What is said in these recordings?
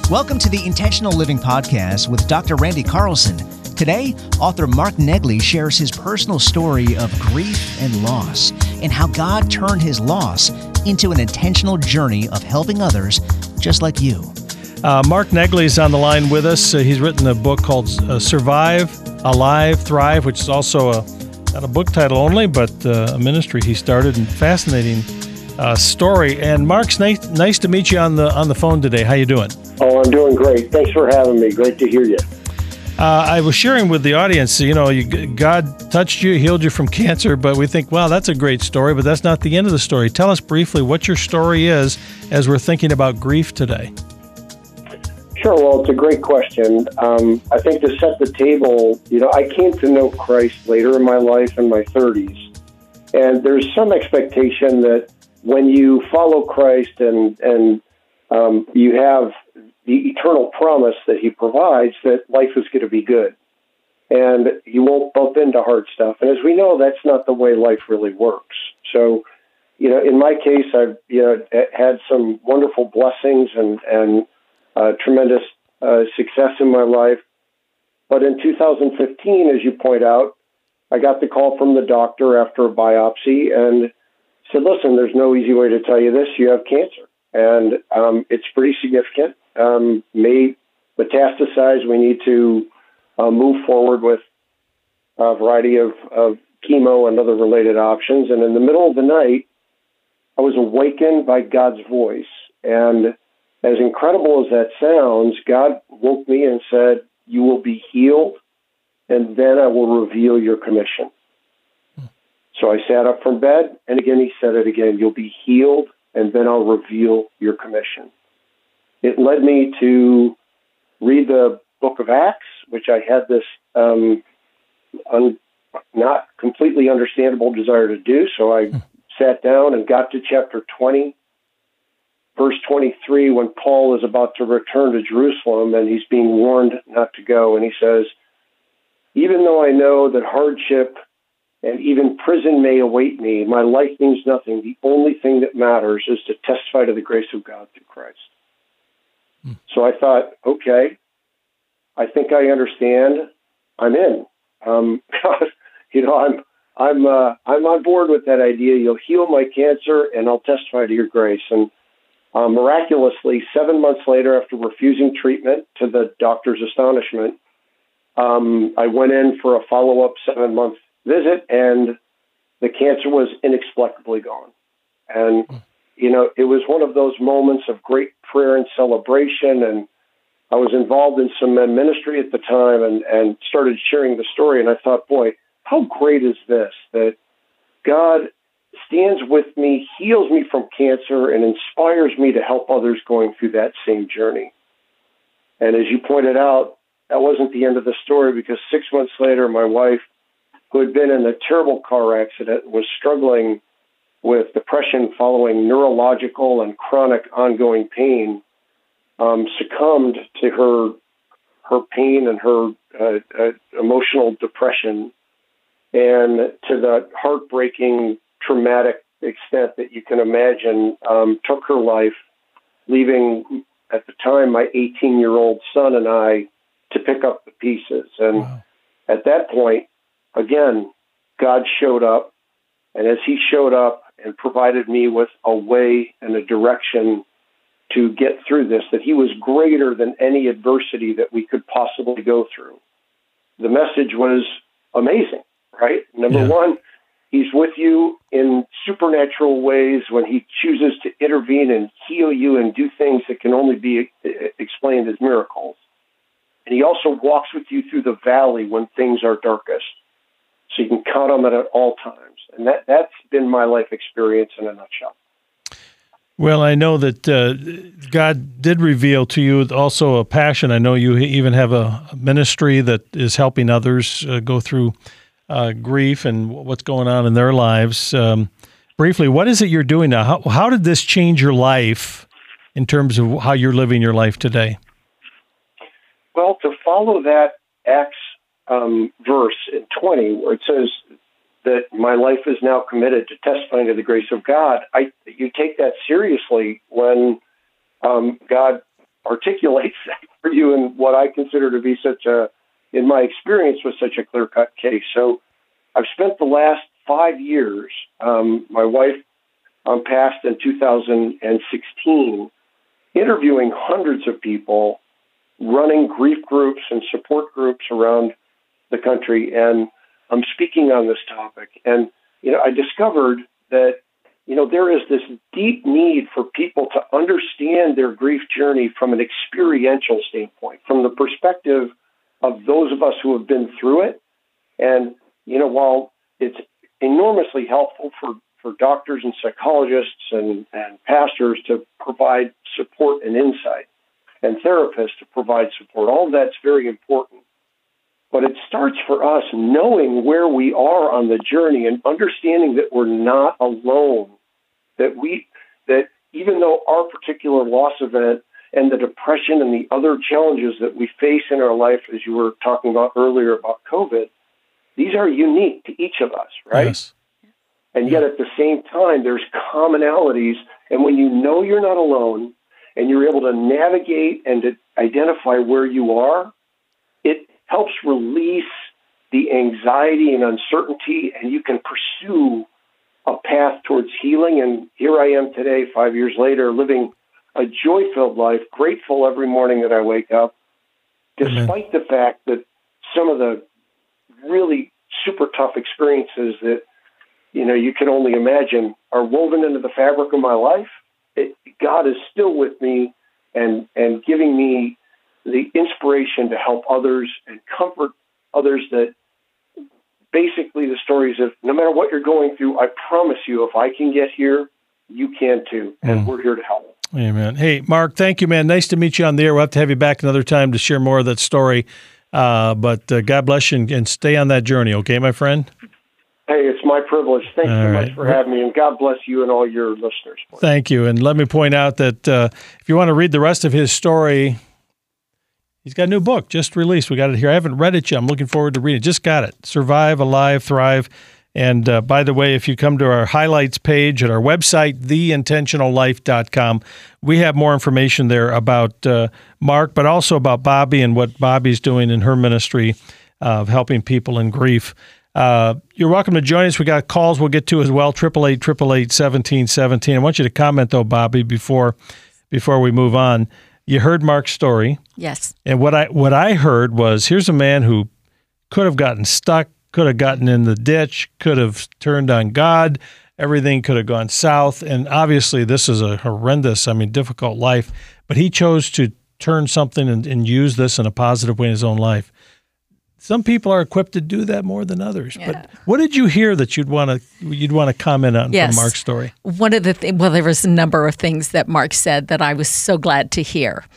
Welcome to the Intentional Living Podcast with Dr. Randy Carlson. Today, author Mark Negley shares his personal story of grief and loss and how God turned his loss into an intentional journey of helping others just like you. Mark Negley is on the line with us. He's written a book called Survive, Alive, Thrive, which is also not a book title only, but a ministry he started, and fascinating story. And Mark's nice to meet you on the phone today. How you doing? Oh, I'm doing great. Thanks for having me. Great to hear you. I was sharing with the audience, God touched you, healed you from cancer, but we think, wow, that's a great story, but that's not the end of the story. Tell us briefly what your story is as we're thinking about grief today. Sure. Well, it's a great question. I think to set the table, I came to know Christ later in my life in my 30s, and there's some expectation that when you follow Christ and you have the eternal promise that he provides, that life is going to be good and you won't bump into hard stuff. And as we know, that's not the way life really works. So, in my case, I've had some wonderful blessings and tremendous success in my life. But in 2015, as you point out, I got the call from the doctor after a biopsy and said, listen, there's no easy way to tell you this. You have cancer. And it's pretty significant. May metastasize. We need to move forward with a variety of chemo and other related options. And in the middle of the night, I was awakened by God's voice. And as incredible as that sounds, God woke me and said, you will be healed, and then I will reveal your commission. So I sat up from bed, and again, he said it again, you'll be healed, and then I'll reveal your commission. It led me to read the book of Acts, which I had this not completely understandable desire to do. So I sat down and got to chapter 20, verse 23, when Paul is about to return to Jerusalem, and he's being warned not to go. And he says, even though I know that hardship and even prison may await me, my life means nothing. The only thing that matters is to testify to the grace of God through Christ. So I thought, okay, I think I understand. I'm in. I'm on board with that idea. You'll heal my cancer, and I'll testify to your grace. And miraculously, 7 months later, after refusing treatment, to the doctor's astonishment, I went in for a follow-up 7-month visit, and the cancer was inexplicably gone. And, it was one of those moments of great prayer and celebration, and I was involved in some ministry at the time and started sharing the story, and I thought, boy, how great is this, that God stands with me, heals me from cancer, and inspires me to help others going through that same journey. And as you pointed out, that wasn't the end of the story, because 6 months later, my wife, who had been in a terrible car accident, was struggling with depression following neurological and chronic ongoing pain, succumbed to her pain and her emotional depression, and to the heartbreaking, traumatic extent that you can imagine, took her life, leaving, at the time, my 18-year-old son and I to pick up the pieces. And At that point, again, God showed up, and as he showed up and provided me with a way and a direction to get through this, that he was greater than any adversity that we could possibly go through. The message was amazing, right? Number one, he's with you in supernatural ways when he chooses to intervene and heal you and do things that can only be explained as miracles. And he also walks with you through the valley when things are darkest. So you can count on it at all times. And that's been my life experience in a nutshell. Well, I know that God did reveal to you also a passion. I know you even have a ministry that is helping others go through grief and what's going on in their lives. Briefly, what is it you're doing now? How did this change your life in terms of how you're living your life today? Well, to follow that Acts verse in 20, where it says that my life is now committed to testifying to the grace of God, you take that seriously when God articulates that for you in what I consider to be in my experience, was such a clear-cut case. So I've spent the last 5 years, my wife passed in 2016, interviewing hundreds of people, running grief groups and support groups around the country, and I'm speaking on this topic. And, I discovered that, there is this deep need for people to understand their grief journey from an experiential standpoint, from the perspective of those of us who have been through it. And, while it's enormously helpful for doctors and psychologists and pastors to provide support and insight, and therapists to provide support, all of that's very important. But it starts for us knowing where we are on the journey and understanding that we're not alone, that even though our particular loss event and the depression and the other challenges that we face in our life, as you were talking about earlier about COVID, these are unique to each of us, right? Yes. And yet at the same time, there's commonalities. And when you know you're not alone and you're able to navigate and to identify where you are, it helps release the anxiety and uncertainty, and you can pursue a path towards healing. And here I am today, 5 years later, living a joy-filled life, grateful every morning that I wake up, despite the fact that some of the really super tough experiences that, you can only imagine are woven into the fabric of my life. God is still with me and giving me the inspiration to help others and comfort others, that basically the stories of no matter what you're going through, I promise you, if I can get here, you can too. And we're here to help. Amen. Hey, Mark, thank you, man. Nice to meet you on the air. We'll have to have you back another time to share more of that story. But God bless you and stay on that journey. Okay, my friend? Hey, it's my privilege. Thanks so much for having me, and God bless you and all your listeners. Thank you. And let me point out that if you want to read the rest of his story, he's got a new book just released. We got it here. I haven't read it yet. I'm looking forward to reading it. Just got it. Survive, Alive, Thrive. And by the way, if you come to our highlights page at our website, theintentionallife.com, we have more information there about Mark, but also about Bobby and what Bobby's doing in her ministry of helping people in grief. You're welcome to join us. We got calls we'll get to as well, 888-888-1717. I want you to comment, though, Bobby, before we move on. You heard Mark's story. Yes. And what I heard was, here's a man who could have gotten stuck, could have gotten in the ditch, could have turned on God. Everything could have gone south. And obviously this is a horrendous, difficult life. But he chose to turn something and use this in a positive way in his own life. Some people are equipped to do that more than others. Yeah. But what did you hear that you'd want to comment on from Mark's story? One of the there was a number of things that Mark said that I was so glad to hear.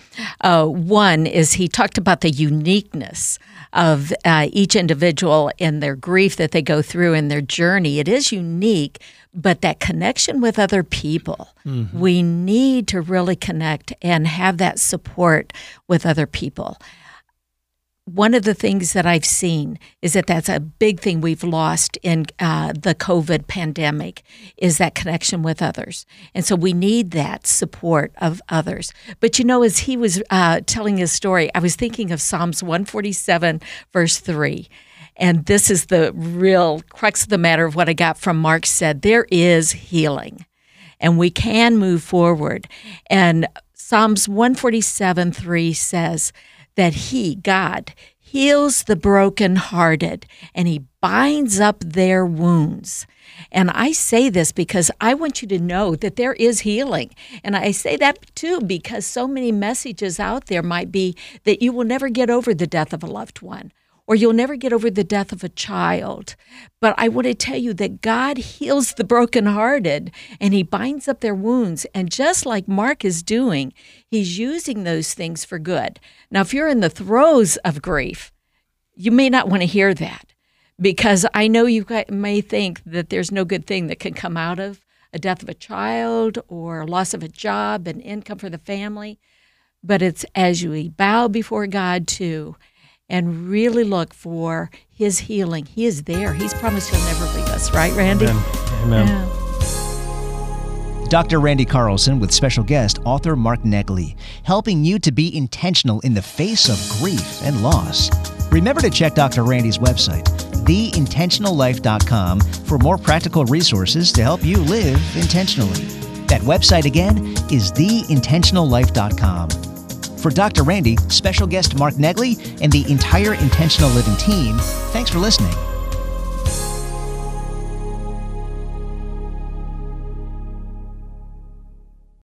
One is he talked about the uniqueness of each individual in their grief that they go through in their journey. It is unique, but that connection with other people, we need to really connect and have that support with other people. One of the things that I've seen is that that's a big thing we've lost in the COVID pandemic, is that connection with others. And so we need that support of others. But as he was telling his story, I was thinking of Psalms 147, verse 3. And this is the real crux of the matter of what I got from Mark said. There is healing, and we can move forward. And Psalms 147, 3 says, that he, God, heals the brokenhearted, and he binds up their wounds. And I say this because I want you to know that there is healing. And I say that too because so many messages out there might be that you will never get over the death of a loved one, or you'll never get over the death of a child. But I want to tell you that God heals the brokenhearted, and he binds up their wounds. And just like Mark is doing, he's using those things for good. Now, if you're in the throes of grief, you may not want to hear that, because I know you may think that there's no good thing that can come out of a death of a child or loss of a job and income for the family. But it's as you bow before God too, and really look for his healing. He is there. He's promised he'll never leave us. Right, Randy? Amen. Yeah. Dr. Randy Carlson with special guest author Mark Negley, helping you to be intentional in the face of grief and loss. Remember to check Dr. Randy's website, theintentionallife.com, for more practical resources to help you live intentionally. That website again is theintentionallife.com. For Dr. Randy, special guest Mark Negley, and the entire Intentional Living team, thanks for listening.